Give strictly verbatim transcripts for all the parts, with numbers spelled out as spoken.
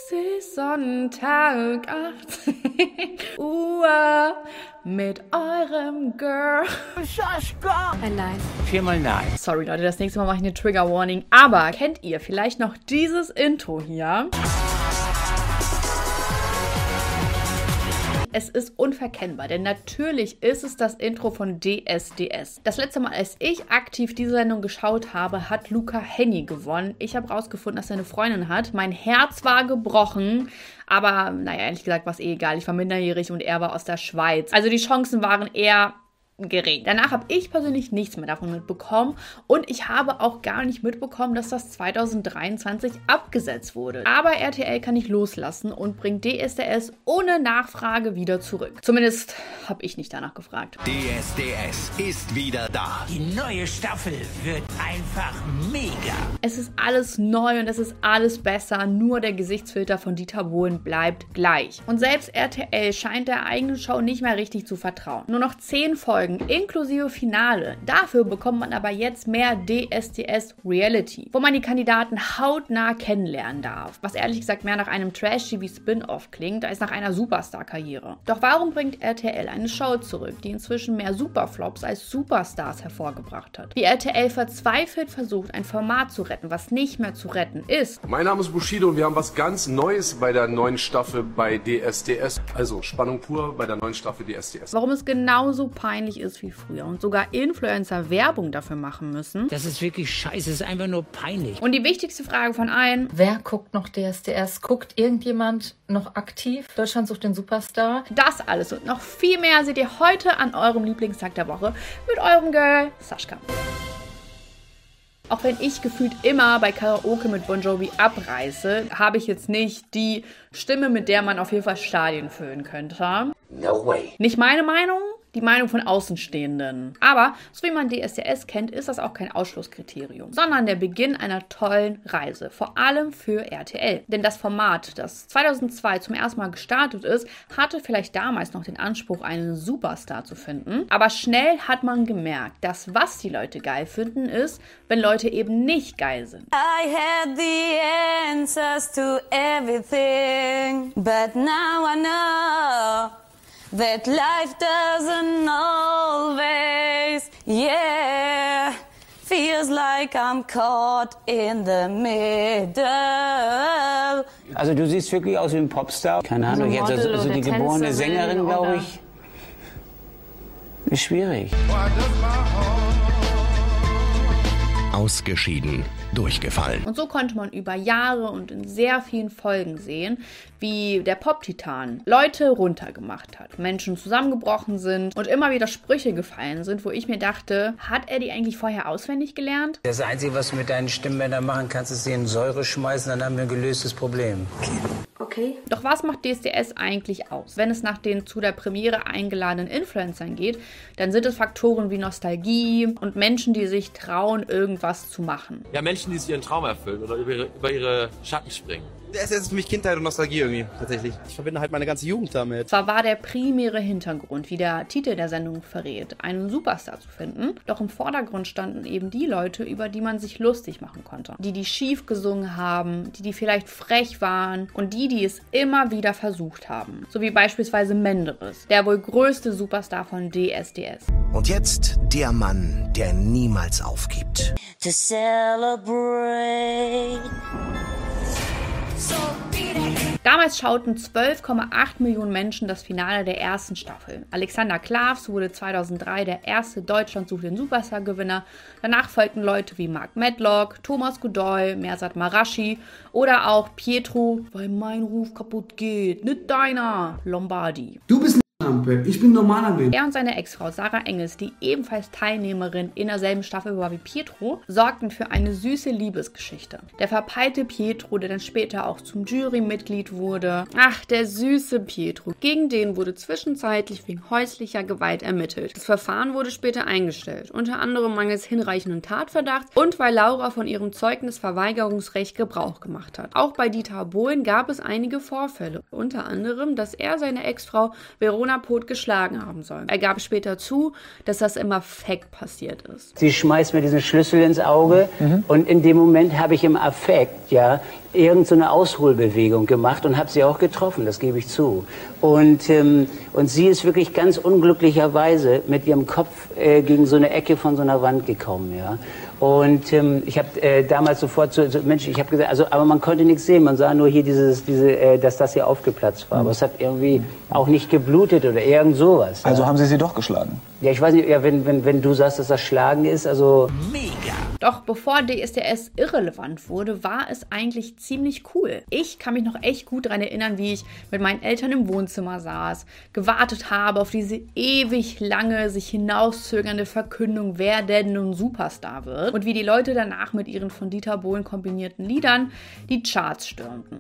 Es ist Sonntag, achtzehn Uhr mit eurem Girl. Sascha! Allein. Viermal nein. Sorry Leute, das nächste Mal mache ich eine Trigger Warning. Aber kennt ihr vielleicht noch dieses Intro hier? Es ist unverkennbar, denn natürlich ist es das Intro von D S D S. Das letzte Mal, als ich aktiv diese Sendung geschaut habe, hat Luca Hänni gewonnen. Ich habe rausgefunden, dass er eine Freundin hat. Mein Herz war gebrochen, aber naja, ehrlich gesagt war es eh egal. Ich war minderjährig und er war aus der Schweiz. Also die Chancen waren eher gering. Danach habe ich persönlich nichts mehr davon mitbekommen und ich habe auch gar nicht mitbekommen, dass das zwanzig dreiundzwanzig abgesetzt wurde. Aber R T L kann nicht loslassen und bringt D S D S ohne Nachfrage wieder zurück. Zumindest habe ich nicht danach gefragt. D S D S ist wieder da. Die neue Staffel wird einfach mega. Es ist alles neu und es ist alles besser, nur der Gesichtsfilter von Dieter Bohlen bleibt gleich. Und selbst R T L scheint der eigenen Show nicht mehr richtig zu vertrauen. Nur noch zehn Folgen inklusive Finale. Dafür bekommt man aber jetzt mehr D S D S Reality, wo man die Kandidaten hautnah kennenlernen darf. Was ehrlich gesagt mehr nach einem Trash-T V-Spin-Off klingt, als nach einer Superstar-Karriere. Doch warum bringt R T L eine Show zurück, die inzwischen mehr Superflops als Superstars hervorgebracht hat? Wie R T L verzweifelt versucht, ein Format zu retten, was nicht mehr zu retten ist. Mein Name ist Bushido und wir haben was ganz Neues bei der neuen Staffel bei D S D S. Also Spannung pur bei der neuen Staffel D S D S. Warum es genauso peinlich ist wie früher und sogar Influencer Werbung dafür machen müssen. Das ist wirklich scheiße, es ist einfach nur peinlich. Und die wichtigste Frage von allen: Wer guckt noch D S D S? Guckt irgendjemand noch aktiv? Deutschland sucht den Superstar. Das alles und noch viel mehr seht ihr heute an eurem Lieblingstag der Woche mit eurem Girl Sascha. Auch wenn ich gefühlt immer bei Karaoke mit Bon Jovi abreiße, habe ich jetzt nicht die Stimme, mit der man auf jeden Fall Stadien füllen könnte. No way. Nicht meine Meinung, die Meinung von Außenstehenden. Aber, so wie man D S D S kennt, ist das auch kein Ausschlusskriterium, sondern der Beginn einer tollen Reise, vor allem für R T L. Denn das Format, das zweitausendzwei zum ersten Mal gestartet ist, hatte vielleicht damals noch den Anspruch, einen Superstar zu finden. Aber schnell hat man gemerkt, dass was die Leute geil finden, ist, wenn Leute eben nicht geil sind. I had the answers to everything, but now I know that life doesn't always, yeah, feels like I'm caught in the middle. Also du siehst wirklich aus wie ein Popstar. Keine Ahnung, jetzt also, also die geborene Sängerin, glaube ich, ist schwierig. Ausgeschieden, durchgefallen. Und so konnte man über Jahre und in sehr vielen Folgen sehen, wie der Pop-Titan Leute runtergemacht hat, Menschen zusammengebrochen sind und immer wieder Sprüche gefallen sind, wo ich mir dachte, hat er die eigentlich vorher auswendig gelernt? Das Einzige, was du mit deinen Stimmbändern machen kannst, ist sie in Säure schmeißen, dann haben wir ein gelöstes Problem. Okay. Doch was macht D S D S eigentlich aus? Wenn es nach den zu der Premiere eingeladenen Influencern geht, dann sind es Faktoren wie Nostalgie und Menschen, die sich trauen, irgendwas zu machen. Ja, Menschen, die sich ihren Traum erfüllen oder über ihre, über ihre Schatten springen. D S D S ist für mich Kindheit und Nostalgie irgendwie, tatsächlich. Ich verbinde halt meine ganze Jugend damit. Zwar war der primäre Hintergrund, wie der Titel der Sendung verrät, einen Superstar zu finden, doch im Vordergrund standen eben die Leute, über die man sich lustig machen konnte. Die, die schief gesungen haben, die, die vielleicht frech waren und die, die es immer wieder versucht haben. So wie beispielsweise Menderes, der wohl größte Superstar von D S D S. Und jetzt der Mann, der niemals aufgibt. To celebrate. Damals schauten zwölf Komma acht Millionen Menschen das Finale der ersten Staffel. Alexander Klavs wurde zweitausenddrei der erste Deutschland sucht den Superstar-Gewinner. Danach folgten Leute wie Mark Medlock, Thomas Godoy, Mersat Marashi oder auch Pietro, weil mein Ruf kaputt geht, nicht deiner, Lombardi. Du bist ich bin normaler Mensch. Er und seine Ex-Frau Sarah Engels, die ebenfalls Teilnehmerin in derselben Staffel war wie Pietro, sorgten für eine süße Liebesgeschichte. Der verpeilte Pietro, der dann später auch zum Jurymitglied wurde. Ach, der süße Pietro. Gegen den wurde zwischenzeitlich wegen häuslicher Gewalt ermittelt. Das Verfahren wurde später eingestellt, unter anderem mangels hinreichenden Tatverdachts und weil Laura von ihrem Zeugnisverweigerungsrecht Gebrauch gemacht hat. Auch bei Dieter Bohlen gab es einige Vorfälle, unter anderem, dass er seine Ex-Frau Verona Pot geschlagen haben soll. Er gab später zu, dass das im Affekt passiert ist. Sie schmeißt mir diesen Schlüssel ins Auge mhm. und in dem Moment habe ich im Affekt, ja, irgend so eine Ausholbewegung gemacht und habe sie auch getroffen, das gebe ich zu. Und, ähm, und sie ist wirklich ganz unglücklicherweise mit ihrem Kopf äh, gegen so eine Ecke von so einer Wand gekommen, ja. Und ähm, ich habe äh, damals sofort so, so Mensch, ich habe gesagt, also, aber man konnte nichts sehen, man sah nur hier dieses, diese, äh, dass das hier aufgeplatzt war. Aber es hat irgendwie auch nicht geblutet oder irgend sowas. Also ja. haben Sie sie doch geschlagen? Ja, ich weiß nicht, ja, wenn, wenn, wenn du sagst, dass das Schlagen ist, also... Mega! Doch bevor D S D S irrelevant wurde, war es eigentlich ziemlich cool. Ich kann mich noch echt gut daran erinnern, wie ich mit meinen Eltern im Wohnzimmer saß, gewartet habe auf diese ewig lange, sich hinauszögernde Verkündung, wer denn nun Superstar wird und wie die Leute danach mit ihren von Dieter Bohlen kombinierten Liedern die Charts stürmten.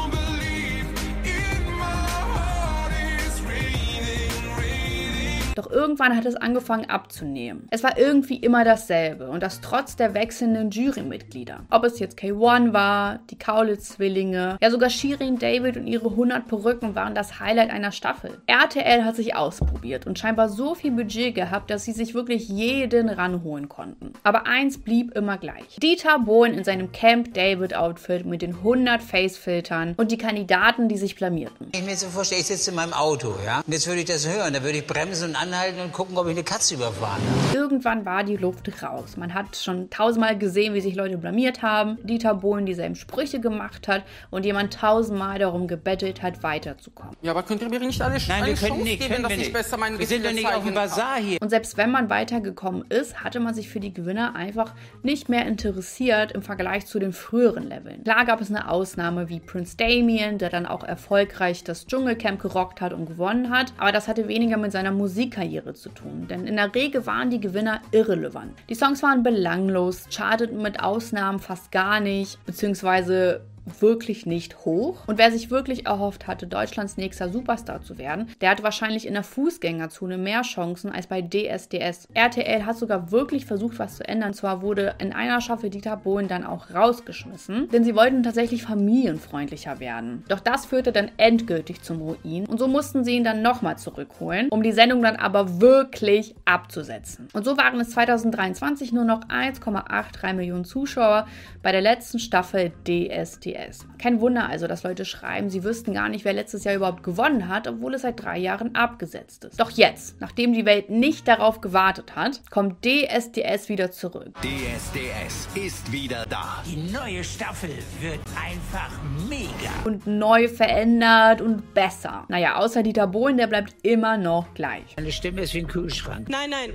Doch irgendwann hat es angefangen abzunehmen. Es war irgendwie immer dasselbe und das trotz der wechselnden Jurymitglieder. Ob es jetzt K eins war, die Kaulitz-Zwillinge, ja sogar Shirin David und ihre hundert Perücken waren das Highlight einer Staffel. R T L hat sich ausprobiert und scheinbar so viel Budget gehabt, dass sie sich wirklich jeden ranholen konnten. Aber eins blieb immer gleich. Dieter Bohlen in seinem Camp David-Outfit mit den hundert Face-Filtern und die Kandidaten, die sich blamierten. Ich mir jetzt so vorstelle, ich sitze in meinem Auto, ja, und jetzt würde ich das hören, da würde ich bremsen und anhalten und gucken, ob ich eine Katze überfahren habe. Irgendwann war die Luft raus. Man hat schon tausendmal gesehen, wie sich Leute blamiert haben, Dieter Bohlen dieselben Sprüche gemacht hat und jemand tausendmal darum gebettelt hat, weiterzukommen. Ja, aber könnt ihr mir nicht alle Nein, wir können nicht, geben, können wir dass ich nicht. besser meinen Wir sind doch nicht auf dem Bazar hier. Und selbst wenn man weitergekommen ist, hatte man sich für die Gewinner einfach nicht mehr interessiert im Vergleich zu den früheren Leveln. Klar gab es eine Ausnahme wie Prince Damien, der dann auch erfolgreich das Dschungelcamp gerockt hat und gewonnen hat, aber das hatte weniger mit seiner Musikkarriere zu tun, denn in der Regel waren die Gewinner irrelevant. Die Songs waren belanglos, charteten mit Ausnahmen fast gar nicht, beziehungsweise wirklich nicht hoch. Und wer sich wirklich erhofft hatte, Deutschlands nächster Superstar zu werden, der hatte wahrscheinlich in der Fußgängerzone mehr Chancen als bei D S D S. R T L hat sogar wirklich versucht, was zu ändern. Zwar wurde in einer Staffel Dieter Bohlen dann auch rausgeschmissen, denn sie wollten tatsächlich familienfreundlicher werden. Doch das führte dann endgültig zum Ruin und so mussten sie ihn dann nochmal zurückholen, um die Sendung dann aber wirklich abzusetzen. Und so waren es zweitausenddreiundzwanzig nur noch eins Komma dreiundachtzig Millionen Zuschauer bei der letzten Staffel D S D S. Kein Wunder also, dass Leute schreiben, sie wüssten gar nicht, wer letztes Jahr überhaupt gewonnen hat, obwohl es seit drei Jahren abgesetzt ist. Doch jetzt, nachdem die Welt nicht darauf gewartet hat, kommt D S D S wieder zurück. D S D S ist wieder da. Die neue Staffel wird einfach mega. Und neu verändert und besser. Naja, außer Dieter Bohlen, der bleibt immer noch gleich. Meine Stimme ist wie ein Kühlschrank. Nein, nein.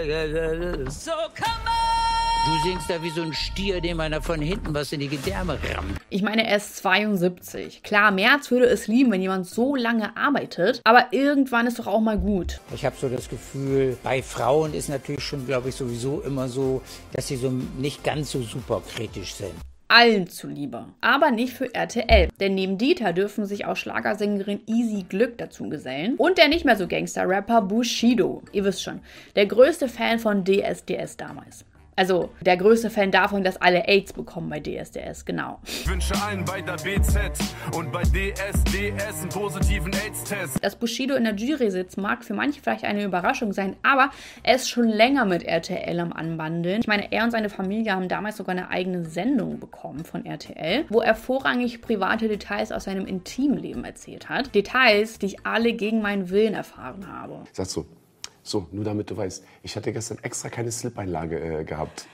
So, come on! Du singst da wie so ein Stier, dem einer von hinten was in die Gedärme rammt. Ich meine, er ist zweiundsiebzig. Klar, Merz würde es lieben, wenn jemand so lange arbeitet, aber irgendwann ist doch auch mal gut. Ich habe so das Gefühl, bei Frauen ist natürlich schon, glaube ich, sowieso immer so, dass sie so nicht ganz so super kritisch sind. Allen zuliebe. Aber nicht für R T L. Denn neben Dieter dürfen sich auch Schlagersängerin Easy Glück dazu gesellen. Und der nicht mehr so Gangster-Rapper Bushido. Ihr wisst schon, der größte Fan von D S D S damals. Also der größte Fan davon, dass alle AIDS bekommen bei D S D S, genau. Ich wünsche allen bei der B Z und bei D S D S einen positiven AIDS-Test. Dass Bushido in der Jury sitzt, mag für manche vielleicht eine Überraschung sein, aber er ist schon länger mit R T L am Anbandeln. Ich meine, er und seine Familie haben damals sogar eine eigene Sendung bekommen von R T L, wo er vorrangig private Details aus seinem Intimleben erzählt hat. Details, die ich alle gegen meinen Willen erfahren habe. Sagst du? So, nur damit du weißt, ich hatte gestern extra keine Slip-Einlage äh, gehabt.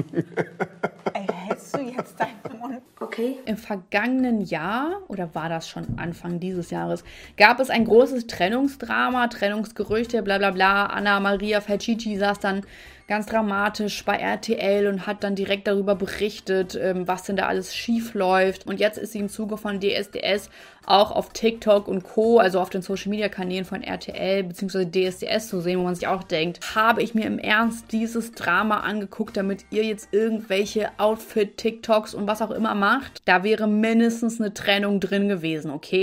Ey, hältst du jetzt deinen Mund? Okay. Im vergangenen Jahr, oder war das schon Anfang dieses Jahres, gab es ein großes Trennungsdrama, Trennungsgerüchte, bla bla bla. Anna Maria Falcici saß dann ganz dramatisch bei R T L und hat dann direkt darüber berichtet, was denn da alles schief läuft. Und jetzt ist sie im Zuge von D S D S auch auf TikTok und Co., also auf den Social-Media-Kanälen von R T L bzw. D S D S zu sehen, wo man sich auch denkt, habe ich mir im Ernst dieses Drama angeguckt, damit ihr jetzt irgendwelche Outfit-TikToks und was auch immer macht? Da wäre mindestens eine Trennung drin gewesen, okay?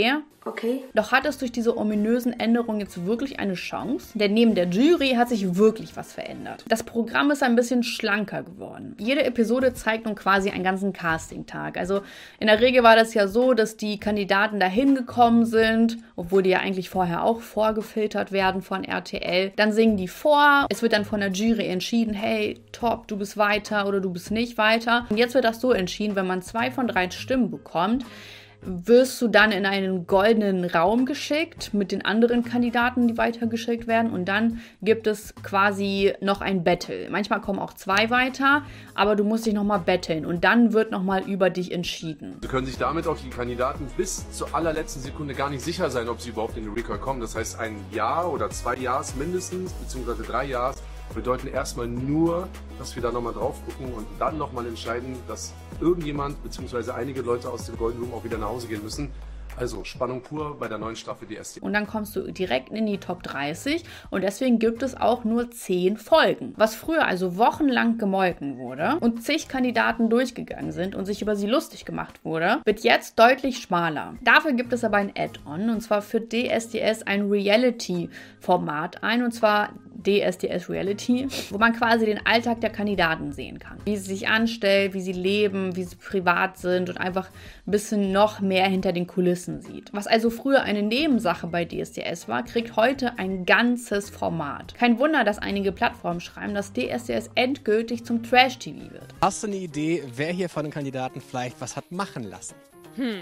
Okay. Doch hat es durch diese ominösen Änderungen jetzt wirklich eine Chance? Denn neben der Jury hat sich wirklich was verändert. Das Programm ist ein bisschen schlanker geworden. Jede Episode zeigt nun quasi einen ganzen Casting-Tag. Also in der Regel war das ja so, dass die Kandidaten da hingekommen sind, obwohl die ja eigentlich vorher auch vorgefiltert werden von R T L. Dann singen die vor. Es wird dann von der Jury entschieden, hey, top, du bist weiter oder du bist nicht weiter. Und jetzt wird das so entschieden, wenn man zwei von drei Stimmen bekommt, wirst du dann in einen goldenen Raum geschickt mit den anderen Kandidaten, die weitergeschickt werden. Und dann gibt es quasi noch ein Battle. Manchmal kommen auch zwei weiter, aber du musst dich nochmal battlen. Und dann wird nochmal über dich entschieden. Sie können sich damit auch die Kandidaten bis zur allerletzten Sekunde gar nicht sicher sein, ob sie überhaupt in den Recall kommen. Das heißt, ein Jahr oder zwei Jahres mindestens, beziehungsweise drei Jahre, bedeuten erstmal nur, dass wir da nochmal drauf gucken und dann nochmal entscheiden, dass irgendjemand bzw. einige Leute aus dem Golden Room auch wieder nach Hause gehen müssen. Also Spannung pur bei der neuen Staffel D S D S. Und dann kommst du direkt in die Top dreißig und deswegen gibt es auch nur zehn Folgen. Was früher also wochenlang gemolken wurde und zig Kandidaten durchgegangen sind und sich über sie lustig gemacht wurde, wird jetzt deutlich schmaler. Dafür gibt es aber ein Add-on und zwar für D S D S ein Reality-Format ein und zwar D S D S Reality, wo man quasi den Alltag der Kandidaten sehen kann. Wie sie sich anstellen, wie sie leben, wie sie privat sind und einfach ein bisschen noch mehr hinter den Kulissen sieht. Was also früher eine Nebensache bei D S D S war, kriegt heute ein ganzes Format. Kein Wunder, dass einige Plattformen schreiben, dass D S D S endgültig zum Trash-T V wird. Hast du eine Idee, wer hier von den Kandidaten vielleicht was hat machen lassen? Hm.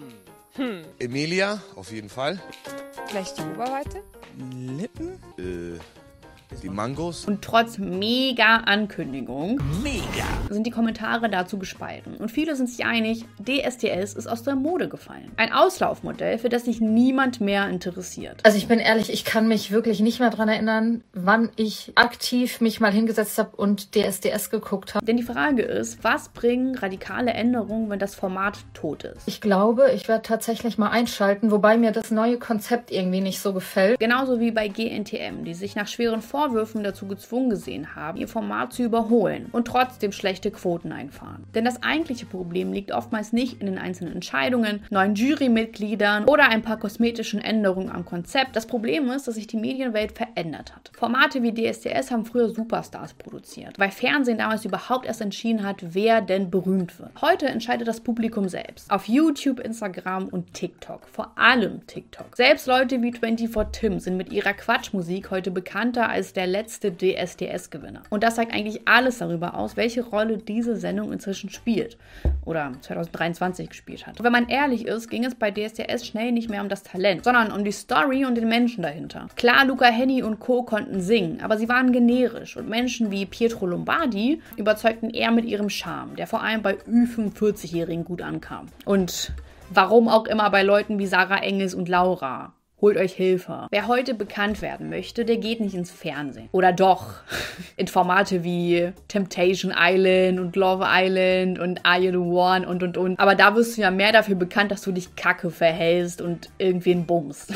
Hm. Emilia, auf jeden Fall. Vielleicht die Oberweite? Lippen? Äh... Die Mangos. Und trotz mega Ankündigung mega. sind die Kommentare dazu gespalten. Und viele sind sich einig, D S D S ist aus der Mode gefallen. Ein Auslaufmodell, für das sich niemand mehr interessiert. Also ich bin ehrlich, ich kann mich wirklich nicht mehr daran erinnern, wann ich aktiv mich mal hingesetzt habe und D S D S geguckt habe. Denn die Frage ist, was bringen radikale Änderungen, wenn das Format tot ist? Ich glaube, ich werde tatsächlich mal einschalten, wobei mir das neue Konzept irgendwie nicht so gefällt. Genauso wie bei G N T M, die sich nach schweren Vorwürfen Vorwürfen dazu gezwungen gesehen haben, ihr Format zu überholen und trotzdem schlechte Quoten einfahren. Denn das eigentliche Problem liegt oftmals nicht in den einzelnen Entscheidungen, neuen Jurymitgliedern oder ein paar kosmetischen Änderungen am Konzept. Das Problem ist, dass sich die Medienwelt verändert hat. Formate wie D S D S haben früher Superstars produziert, weil Fernsehen damals überhaupt erst entschieden hat, wer denn berühmt wird. Heute entscheidet das Publikum selbst. Auf YouTube, Instagram und TikTok. Vor allem TikTok. Selbst Leute wie vierundzwanzig Tim sind mit ihrer Quatschmusik heute bekannter als der letzte D S D S-Gewinner. Und das sagt eigentlich alles darüber aus, welche Rolle diese Sendung inzwischen spielt. Oder zwanzig dreiundzwanzig gespielt hat. Und wenn man ehrlich ist, ging es bei D S D S schnell nicht mehr um das Talent, sondern um die Story und den Menschen dahinter. Klar, Luca Hänni und Co. konnten singen, aber sie waren generisch. Und Menschen wie Pietro Lombardi überzeugten eher mit ihrem Charme, der vor allem bei Ü fünfundvierzig-Jährigen gut ankam. Und warum auch immer bei Leuten wie Sarah Engels und Laura. Holt euch Hilfe. Wer heute bekannt werden möchte, der geht nicht ins Fernsehen. Oder doch. In Formate wie Temptation Island und Love Island und Are You the One und und und. Aber da wirst du ja mehr dafür bekannt, dass du dich kacke verhältst und irgendwen bummst.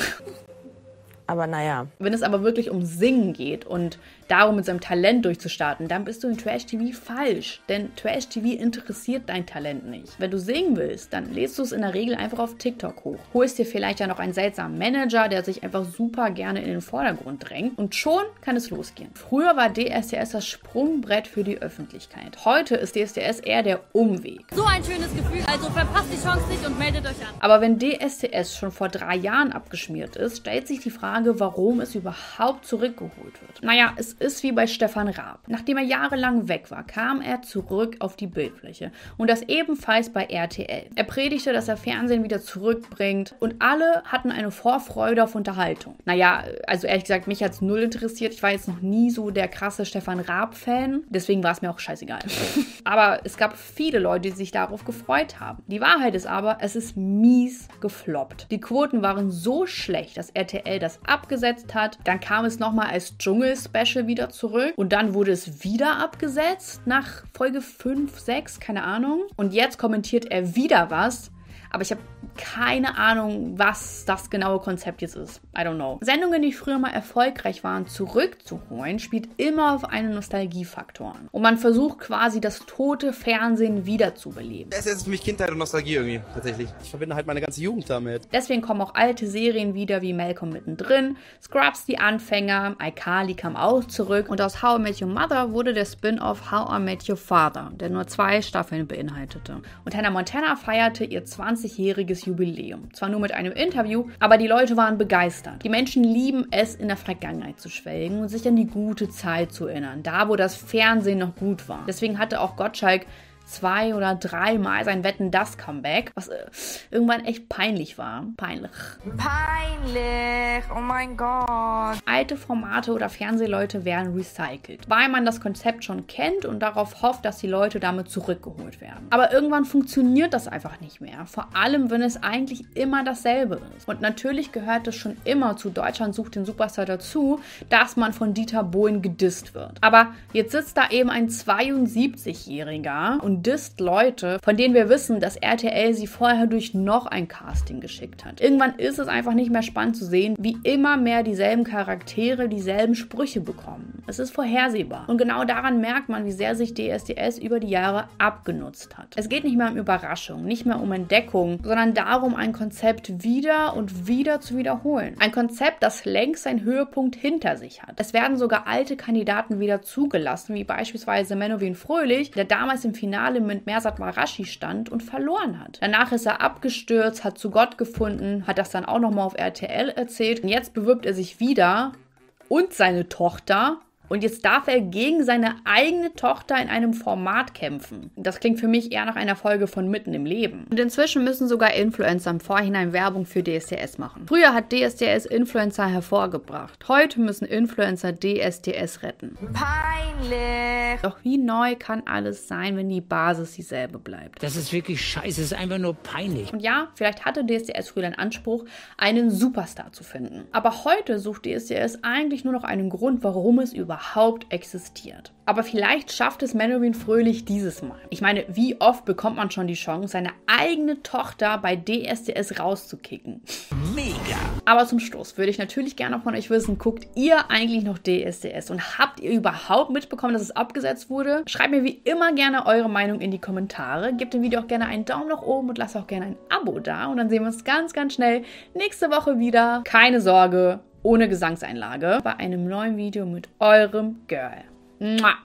Aber naja. Wenn es aber wirklich um Singen geht und darum, mit seinem Talent durchzustarten, dann bist du in Trash-T V falsch. Denn Trash-T V interessiert dein Talent nicht. Wenn du singen willst, dann lädst du es in der Regel einfach auf TikTok hoch. Holst dir vielleicht ja noch einen seltsamen Manager, der sich einfach super gerne in den Vordergrund drängt. Und schon kann es losgehen. Früher war D S D S das Sprungbrett für die Öffentlichkeit. Heute ist D S D S eher der Umweg. So ein schönes Gefühl, also verpasst die Chance nicht und meldet euch an. Aber wenn D S D S schon vor drei Jahren abgeschmiert ist, stellt sich die Frage, warum es überhaupt zurückgeholt wird. Naja, es ist wie bei Stefan Raab. Nachdem er jahrelang weg war, kam er zurück auf die Bildfläche. Und das ebenfalls bei R T L. Er predigte, dass er Fernsehen wieder zurückbringt und alle hatten eine Vorfreude auf Unterhaltung. Naja, also ehrlich gesagt, mich hat es null interessiert. Ich war jetzt noch nie so der krasse Stefan Raab-Fan. Deswegen war es mir auch scheißegal. Aber es gab viele Leute, die sich darauf gefreut haben. Die Wahrheit ist aber, es ist mies gefloppt. Die Quoten waren so schlecht, dass R T L das abgesetzt hat. Dann kam es nochmal als Dschungel-Special wieder zurück. Und dann wurde es wieder abgesetzt nach Folge fünf, sechs, keine Ahnung. Und jetzt kommentiert er wieder was. Aber ich habe keine Ahnung, was das genaue Konzept jetzt ist. I don't know. Sendungen, die früher mal erfolgreich waren, zurückzuholen, spielt immer auf einen Nostalgiefaktor an. Und man versucht quasi, das tote Fernsehen wiederzubeleben. Das ist für mich Kindheit und Nostalgie irgendwie, tatsächlich. Ich verbinde halt meine ganze Jugend damit. Deswegen kommen auch alte Serien wieder, wie Malcolm mittendrin, Scrubs die Anfänger, iCarly kam auch zurück und aus How I Met Your Mother wurde der Spin-off How I Met Your Father, der nur zwei Staffeln beinhaltete. Und Hannah Montana feierte ihr zwanzigjähriges Jubiläum. Zwar nur mit einem Interview, aber die Leute waren begeistert. Die Menschen lieben es, in der Vergangenheit zu schwelgen und sich an die gute Zeit zu erinnern, da wo das Fernsehen noch gut war. Deswegen hatte auch Gottschalk zwei oder dreimal sein Wetten-Das-Comeback, was äh, irgendwann echt peinlich war. Peinlich. Peinlich, oh mein Gott. Alte Formate oder Fernsehleute werden recycelt, weil man das Konzept schon kennt und darauf hofft, dass die Leute damit zurückgeholt werden. Aber irgendwann funktioniert das einfach nicht mehr, vor allem, wenn es eigentlich immer dasselbe ist. Und natürlich gehört es schon immer zu Deutschland sucht den Superstar dazu, dass man von Dieter Bohlen gedisst wird. Aber jetzt sitzt da eben ein zweiundsiebzigjähriger und disst Leute, von denen wir wissen, dass R T L sie vorher durch noch ein Casting geschickt hat. Irgendwann ist es einfach nicht mehr spannend zu sehen, wie immer mehr dieselben Charaktere dieselben Sprüche bekommen. Es ist vorhersehbar. Und genau daran merkt man, wie sehr sich D S D S über die Jahre abgenutzt hat. Es geht nicht mehr um Überraschung, nicht mehr um Entdeckung, sondern darum, ein Konzept wieder und wieder zu wiederholen. Ein Konzept, das längst seinen Höhepunkt hinter sich hat. Es werden sogar alte Kandidaten wieder zugelassen, wie beispielsweise Menno Fröhlich, der damals im Finale mit Mersat Marashi stand und verloren hat. Danach ist er abgestürzt, hat zu Gott gefunden, hat das dann auch nochmal auf R T L erzählt und jetzt bewirbt er sich wieder und seine Tochter. Und jetzt darf er gegen seine eigene Tochter in einem Format kämpfen. Das klingt für mich eher nach einer Folge von Mitten im Leben. Und inzwischen müssen sogar Influencer im Vorhinein Werbung für D S D S machen. Früher hat D S D S Influencer hervorgebracht. Heute müssen Influencer D S D S retten. Peinlich. Doch wie neu kann alles sein, wenn die Basis dieselbe bleibt? Das ist wirklich scheiße, das ist einfach nur peinlich. Und ja, vielleicht hatte D S D S früher den Anspruch, einen Superstar zu finden. Aber heute sucht D S D S eigentlich nur noch einen Grund, warum es überhaupt überhaupt existiert. Aber vielleicht schafft es Menno Fröhlich dieses Mal. Ich meine, wie oft bekommt man schon die Chance, seine eigene Tochter bei D S D S rauszukicken? Mega! Aber zum Schluss würde ich natürlich gerne von euch wissen, guckt ihr eigentlich noch D S D S und habt ihr überhaupt mitbekommen, dass es abgesetzt wurde? Schreibt mir wie immer gerne eure Meinung in die Kommentare. Gebt dem Video auch gerne einen Daumen nach oben und lasst auch gerne ein Abo da. Und dann sehen wir uns ganz, ganz schnell nächste Woche wieder. Keine Sorge, ohne Gesangseinlage, bei einem neuen Video mit eurem Girl. Mua.